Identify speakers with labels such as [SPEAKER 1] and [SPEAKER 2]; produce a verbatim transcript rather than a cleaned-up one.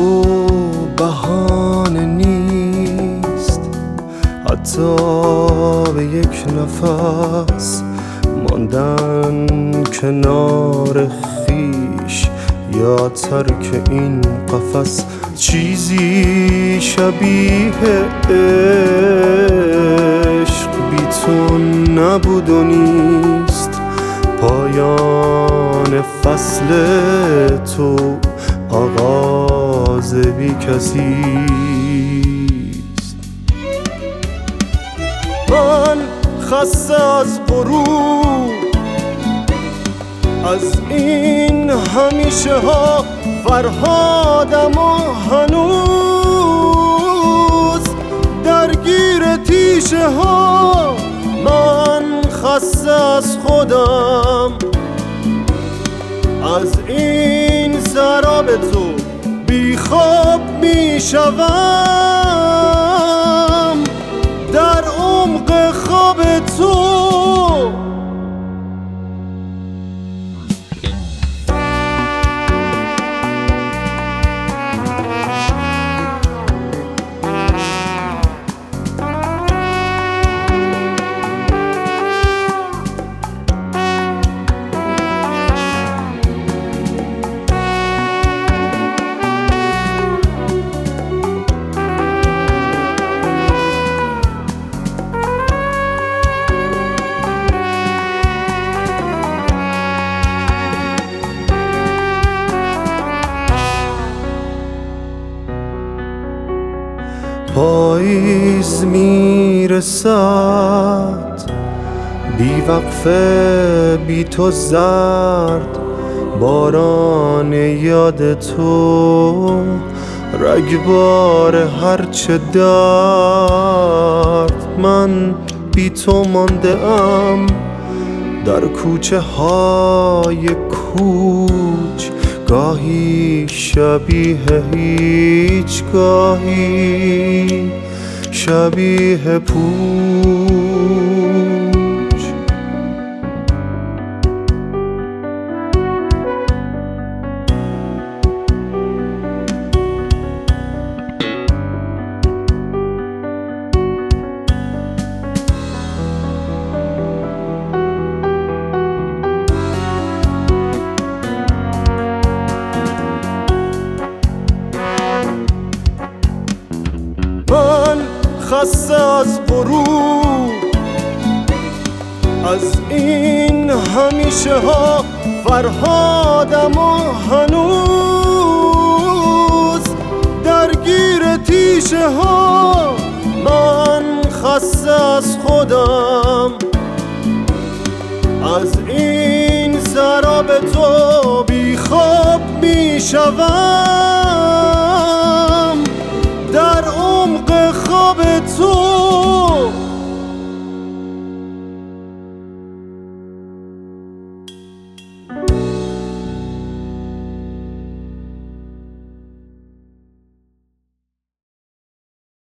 [SPEAKER 1] بهانه نیست، حتی به یک نفس ماندن کنار خیش یا ترک این قفس. چیزی شبیه عشق بی تو نبود و نیست، پایان فصل تو آغاز بی کسیست. من خسته از غرور، از این همیشه ها فرهادم و هنوز درگیر تیشه ها. من خسته از خودم، از این سراب تو بی خواب می شوم در عمق خواب تو. پاییز میرسد بی وقفه، بی تو زرد باران یاد تو، رگبار هرچه درد. من بی تو مانده ام در کوچه های کوچ، گاهی شبیه هیچ، گاهی شبیه پوچ. من خسته از غرور، از این همیشه ها فرهادم و هنوز درگیر تیشه ها. من خسته از خودم، از این سراب تو بی خواب می شوم در عمق خواب تو.